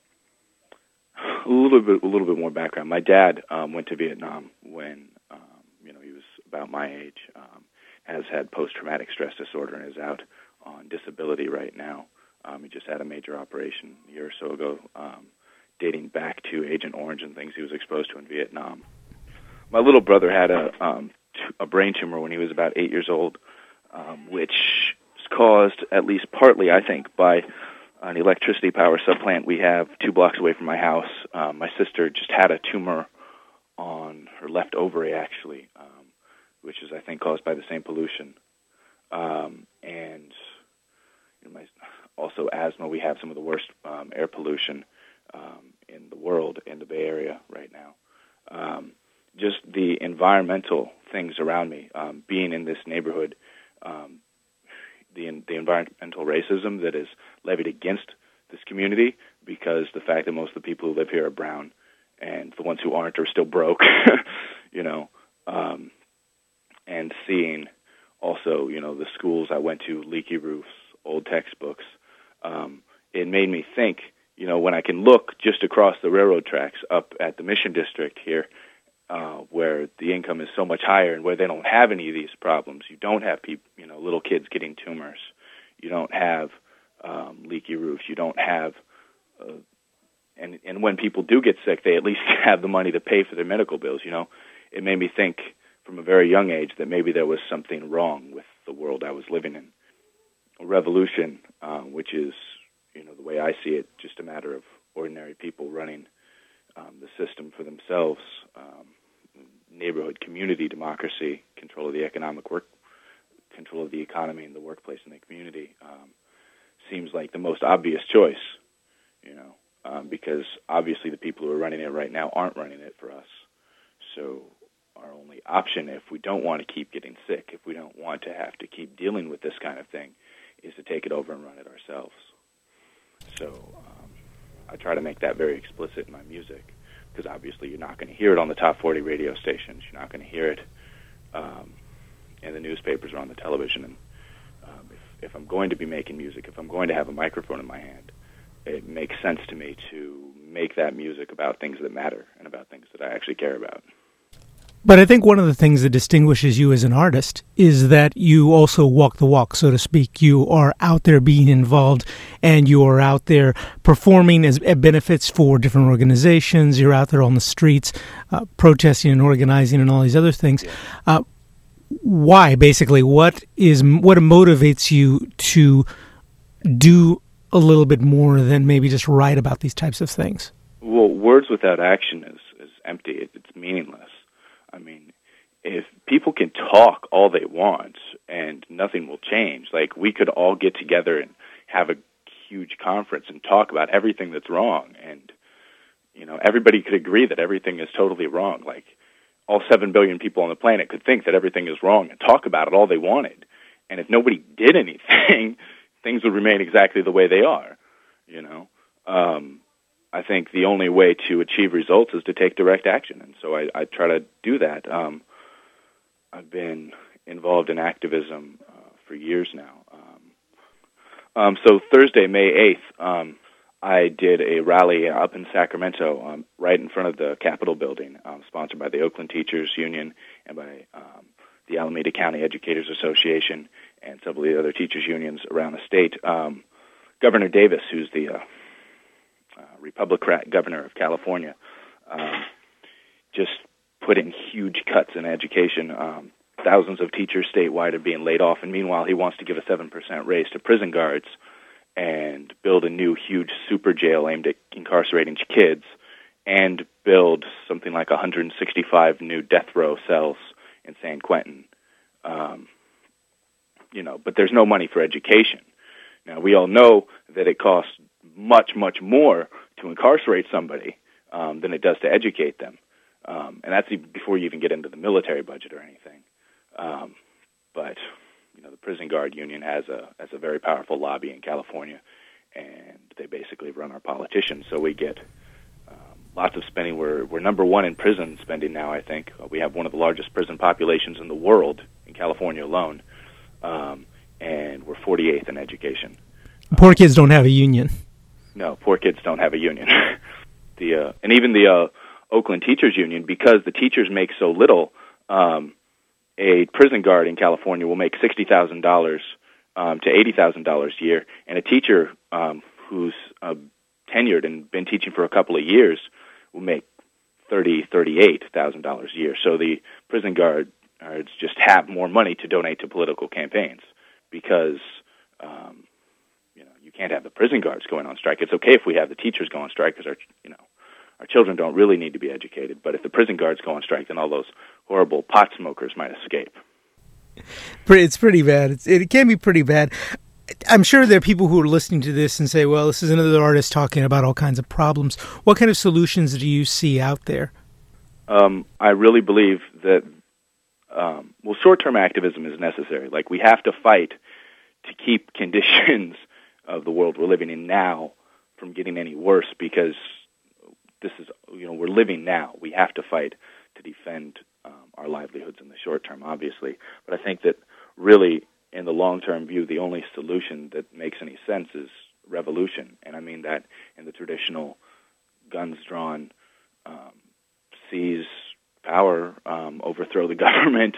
a little bit more background. My dad went to Vietnam when he was about my age. Has had post-traumatic stress disorder and is out on disability right now. He just had a major operation a year or so ago, dating back to Agent Orange and things he was exposed to in Vietnam. My little brother had a brain tumor when he was about 8 years old, which was caused, at least partly, I think, by an electricity power subplant we have 2 blocks away from my house. My sister just had a tumor on her left ovary, actually, which is, I think, caused by the same pollution. And also asthma. We have some of the worst air pollution in the world in the Bay Area right now. Just the environmental things around me, being in this neighborhood, the environmental racism that is levied against this community, because the fact that most of the people who live here are brown, and the ones who aren't are still broke, and seeing also, the schools I went to, leaky roofs, old textbooks, it made me think, when I can look just across the railroad tracks up at the Mission District here, where the income is so much higher and where they don't have any of these problems. You don't have people, little kids getting tumors. You don't have leaky roofs. You don't have, and when people do get sick, they at least have the money to pay for their medical bills. It made me think from a very young age that maybe there was something wrong with the world I was living in. A revolution, which is, the way I see it, just a matter of ordinary people running the system for themselves, neighborhood, community democracy, control of the control of the economy and the workplace and the community, seems like the most obvious choice, because obviously the people who are running it right now aren't running it for us. So our only option, if we don't want to keep getting sick, if we don't want to have to keep dealing with this kind of thing, is to take it over and run it ourselves. So I try to make that very explicit in my music, because obviously you're not going to hear it on the top 40 radio stations. You're not going to hear it in the newspapers or on the television. And if I'm going to be making music, if I'm going to have a microphone in my hand, it makes sense to me to make that music about things that matter and about things that I actually care about. But I think one of the things that distinguishes you as an artist is that you also walk the walk, so to speak. You are out there being involved, and you are out there performing as benefits for different organizations. You're out there on the streets, protesting and organizing and all these other things. Why, basically? What motivates you to do a little bit more than maybe just write about these types of things? Well, words without action is empty. It's meaningless. I mean, if people can talk all they want and nothing will change. Like, we could all get together and have a huge conference and talk about everything that's wrong, and everybody could agree that everything is totally wrong. Like, all 7 billion people on the planet could think that everything is wrong and talk about it all they wanted. And if nobody did anything, things would remain exactly the way they are. I think the only way to achieve results is to take direct action, and so I try to do that. I've been involved in activism for years now. So Thursday, May 8th, I did a rally up in Sacramento, right in front of the Capitol building, sponsored by the Oakland Teachers Union and by the Alameda County Educators Association and several of the other teachers' unions around the state. Governor Davis, who's the Republican governor of California, just put in huge cuts in education. Thousands of teachers statewide are being laid off, and meanwhile he wants to give a 7% raise to prison guards and build a new huge super jail aimed at incarcerating kids and build something like 165 new death row cells in San Quentin. But there's no money for education. Now, we all know that it costs much, much more to incarcerate somebody than it does to educate them. And that's even before you even get into the military budget or anything. But the prison guard union has a very powerful lobby in California, and they basically run our politicians. So we get lots of spending. We're number one in prison spending now, I think. We have one of the largest prison populations in the world in California alone, and we're 48th in education. Poor kids don't have a union. No, poor kids don't have a union. And even the Oakland Teachers Union, because the teachers make so little, a prison guard in California will make $60,000 to $80,000 a year, and a teacher who's tenured and been teaching for a couple of years will make $38,000 a year. So the prison guards just have more money to donate to political campaigns because you can't have the prison guards going on strike. It's okay if we have the teachers go on strike because our children don't really need to be educated. But if the prison guards go on strike, then all those horrible pot smokers might escape. It's pretty bad. It can be pretty bad. I'm sure there are people who are listening to this and say, well, this is another artist talking about all kinds of problems. What kind of solutions do you see out there? I really believe that, short-term activism is necessary. Like, we have to fight to keep conditions of the world we're living in now from getting any worse, because this is, we're living now. We have to fight to defend our livelihoods in the short term, obviously. But I think that really, in the long-term view, the only solution that makes any sense is revolution. And I mean that in the traditional guns-drawn, seize power, overthrow the government,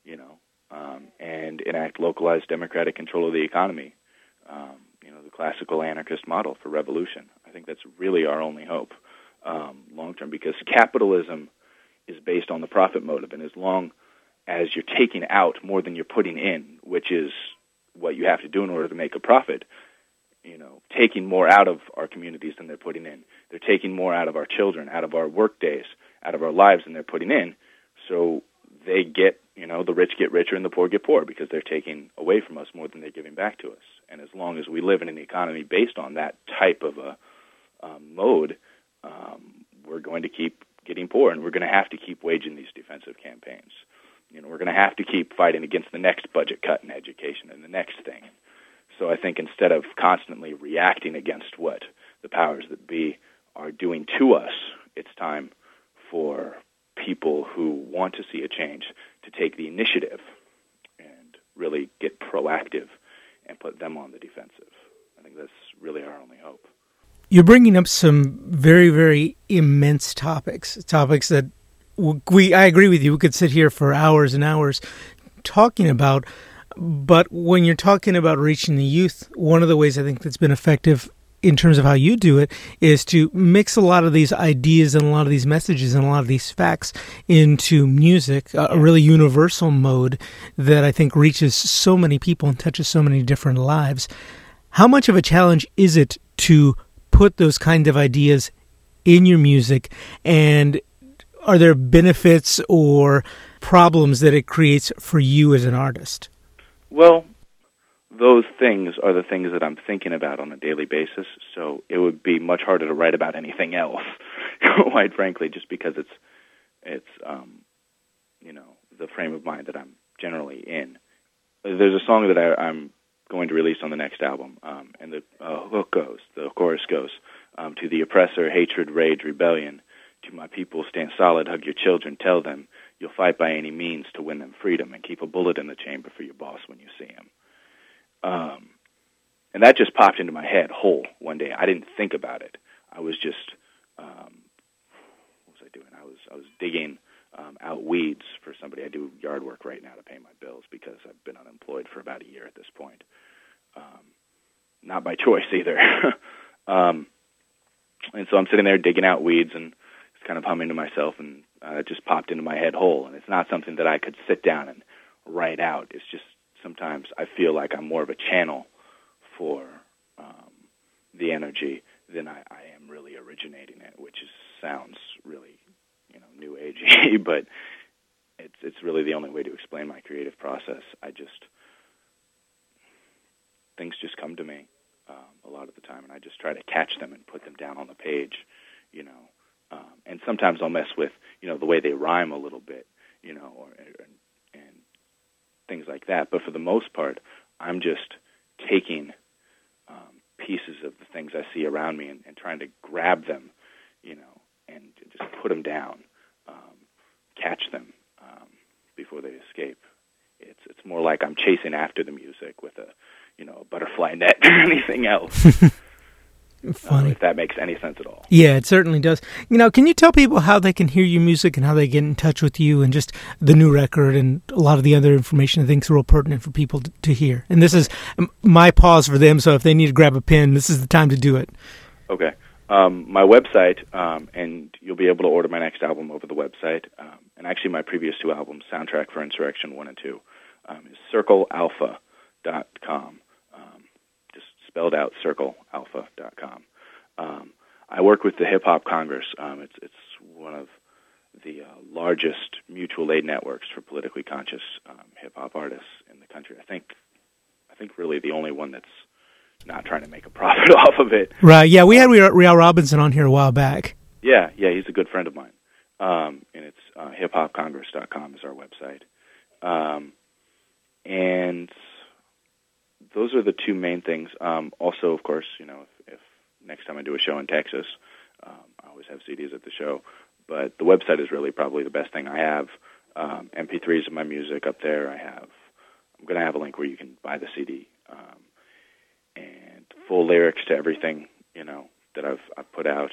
and enact localized democratic control of the economy. The classical anarchist model for revolution. I think that's really our only hope long-term, because capitalism is based on the profit motive, and as long as you're taking out more than you're putting in, which is what you have to do in order to make a profit, taking more out of our communities than they're putting in. They're taking more out of our children, out of our work days, out of our lives than they're putting in. So they get, the rich get richer and the poor get poorer because they're taking away from us more than they're giving back to us. And as long as we live in an economy based on that type of a mode, we're going to keep getting poor, and we're going to have to keep waging these defensive campaigns. We're going to have to keep fighting against the next budget cut in education and the next thing. So I think instead of constantly reacting against what the powers that be are doing to us, it's time for people who want to see a change to take the initiative and really get proactive and put them on the defensive. I think that's really our only hope. You're bringing up some very, very immense topics that I agree with you. We could sit here for hours and hours talking about. But when you're talking about reaching the youth, one of the ways I think that's been effective in terms of how you do it is to mix a lot of these ideas and a lot of these messages and a lot of these facts into music, a really universal mode that I think reaches so many people and touches so many different lives. How much of a challenge is it to put those kind of ideas in your music, and are there benefits or problems that it creates for you as an artist? Well, those things are the things that I'm thinking about on a daily basis, so it would be much harder to write about anything else, quite frankly, just because it's the frame of mind that I'm generally in. There's a song that I'm going to release on the next album, and the chorus goes, to the oppressor, hatred, rage, rebellion, to my people, stand solid, hug your children, tell them you'll fight by any means to win them freedom, and keep a bullet in the chamber for your boss when you see him. And that just popped into my head whole one day. I didn't think about it. I was just, what was I doing? I was digging out weeds for somebody. I do yard work right now to pay my bills because I've been unemployed for about a year at this point. Not by choice either. And so I'm sitting there digging out weeds and just kind of humming to myself, and it just popped into my head whole. And it's not something that I could sit down and write out. It's just sometimes I feel like I'm more of a channel for the energy than I am really originating it, which sounds really, new agey, but it's really the only way to explain my creative process. Things just come to me a lot of the time, and I just try to catch them and put them down on the page, and sometimes I'll mess with, the way they rhyme a little bit, and things like that. But for the most part, I'm just taking pieces of the things I see around me and trying to grab them, and just put them down, catch them before they escape. It's more like I'm chasing after the music with a butterfly net or anything else. Funny. If that makes any sense at all. Yeah, it certainly does. Can you tell people how they can hear your music and how they get in touch with you and just the new record and a lot of the other information I think is real pertinent for people to hear? And this is my pause for them, so if they need to grab a pen, this is the time to do it. Okay. My website, and you'll be able to order my next album over the website, and actually my previous two albums, Soundtrack for Insurrection 1 and 2, is circlealpha.com. Just spelled out, circlealpha.com. I work with the Hip Hop Congress. It's one of the largest mutual aid networks for politically conscious hip hop artists in the country. I think really the only one that's not trying to make a profit off of it. Right. Yeah, we had Rial Robinson on here a while back. Yeah, he's a good friend of mine. And it's hiphopcongress.com is our website. And those are the two main things. Also, of course, if next time I do a show in Texas, I always have CDs at the show. But the website is really probably the best thing I have. MP3s of my music up there. I'm going to have a link where you can buy the CD. And full lyrics to everything, that I've put out.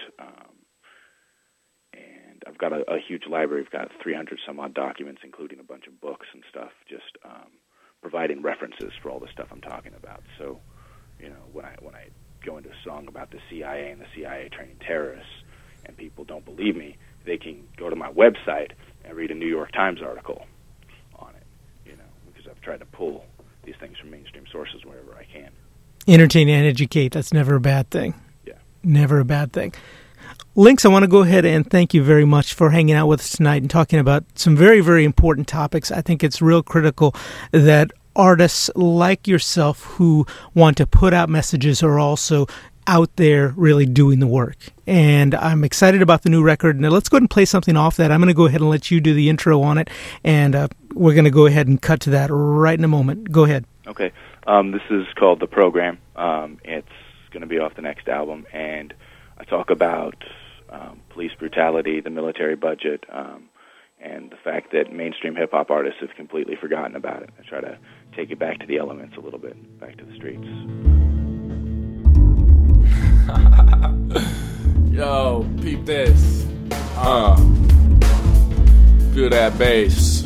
And I've got a huge library. I've got 300 some odd documents, including a bunch of books and stuff, just providing references for all the stuff I'm talking about. So, when I go into a song about the CIA and the CIA training terrorists, and people don't believe me, they can go to my website and read a New York Times article on it, because I've tried to pull these things from mainstream sources wherever I can. Entertain and educate, that's never a bad thing. Yeah. Never a bad thing. Lynx, I want to go ahead and thank you very much for hanging out with us tonight and talking about some very, very important topics. I think it's real critical that artists like yourself who want to put out messages are also out there really doing the work. And I'm excited about the new record. Now let's go ahead and play something off that. I'm going to go ahead and let you do the intro on it, and we're going to go ahead and cut to that right in a moment. Go ahead. Okay. This is called The Program. It's going to be off the next album, and I talk about police brutality, the military budget, and the fact that mainstream hip-hop artists have completely forgotten about it. I try to take it back to the elements a little bit, back to the streets. Yo, peep this. Feel that bass.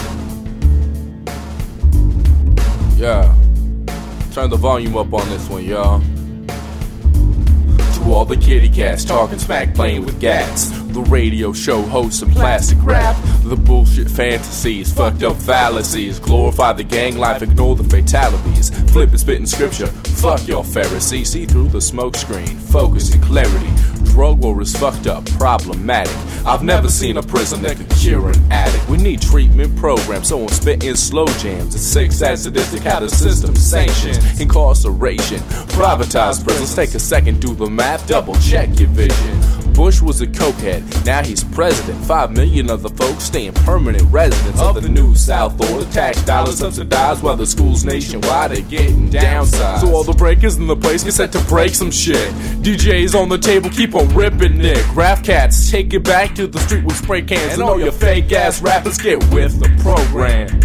Yeah. Turn the volume up on this one, y'all. To all the kitty cats talking smack, playing with gats. the radio show hosts and plastic rap. The bullshit fantasies, fucked up fallacies. Glorify the gang life, ignore the fatalities. Flip and spit in scripture, fuck your Pharisee. See through the smoke screen, focus and clarity. Drug war is fucked up, problematic. I've never seen a prison that could cure an addict. We need treatment programs, so I'm spitting slow jams. It's sick, sad, sadistic how the system sanctions incarceration. Privatized prisons, take a second, do the math, double check your vision. Bush was a cokehead, now he's president. 5 million of the folks staying permanent residents of the New South Order. Tax dollars subsidized while the schools nationwide are getting downsized. So all the breakers in the place get set to break some shit. DJs on the table keep on ripping it. Graph cats take it back to the street with spray cans. And all your fake ass rappers get with the program.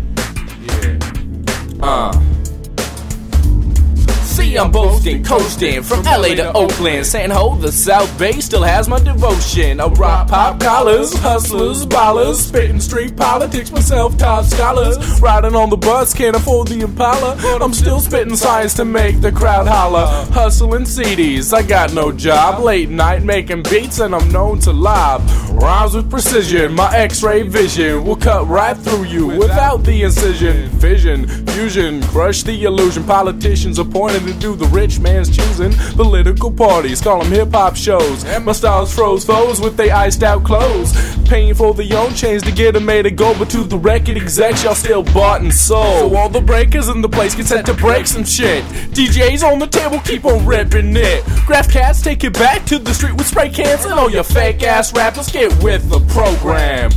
See, I'm boasting, coasting from LA to Oakland. San Ho, the South Bay still has my devotion. I rock pop collars, hustlers, ballers, spitting street politics, my self-taught scholars. Riding on the bus, can't afford the Impala. I'm still spitting science to make the crowd holler. Hustling CDs, I got no job. Late night making beats and I'm known to lob rhymes with precision. My x-ray vision will cut right through you without the incision. Vision, fusion, crush the illusion. Politicians appointed to do the rich man's choosing. Political parties call them hip-hop shows. My styles froze foes with they iced out clothes. Paying for the own chains to get them made to go, but to the record execs y'all still bought and sold. So all the breakers in the place get set to break some shit. DJs on the table keep on ripping it. Graph cats take it back to the street with spray cans. And all your fake ass rappers get with the program.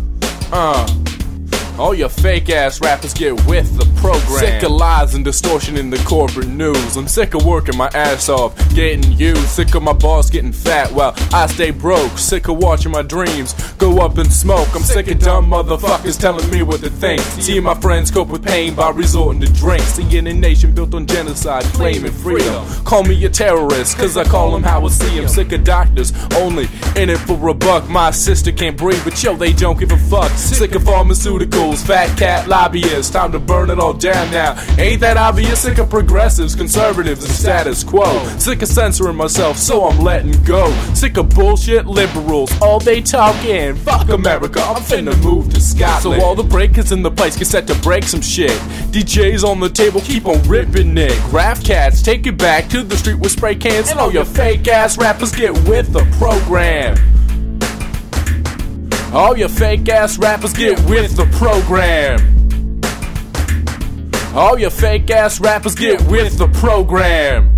All your fake ass rappers get with the program. Sick of lies and distortion in the corporate news. I'm sick of working my ass off, getting used. Sick of my boss getting fat while I stay broke. Sick of watching my dreams go up in smoke. I'm sick of dumb motherfuckers telling me what to think. Seeing my friends cope with pain by resorting to drinks. Seeing a nation built on genocide, claiming freedom. Call me a terrorist, cause I call them how I see them. Sick of doctors, only in it for a buck. My sister can't breathe, but yo, they don't give a fuck. Sick of pharmaceuticals, fat cat lobbyists, time to burn it all down now. Ain't that obvious? Sick of progressives, conservatives, and status quo. Sick of censoring myself, so I'm letting go. Sick of bullshit liberals, all they talking. Fuck America, I'm finna move to Scotland. So all the breakers in the place get set to break some shit. DJs on the table keep on ripping it. Graph cats take it back to the street with spray cans. And all your fake ass rappers get with the program. All your fake ass rappers get with the program. All your fake ass rappers get with the program.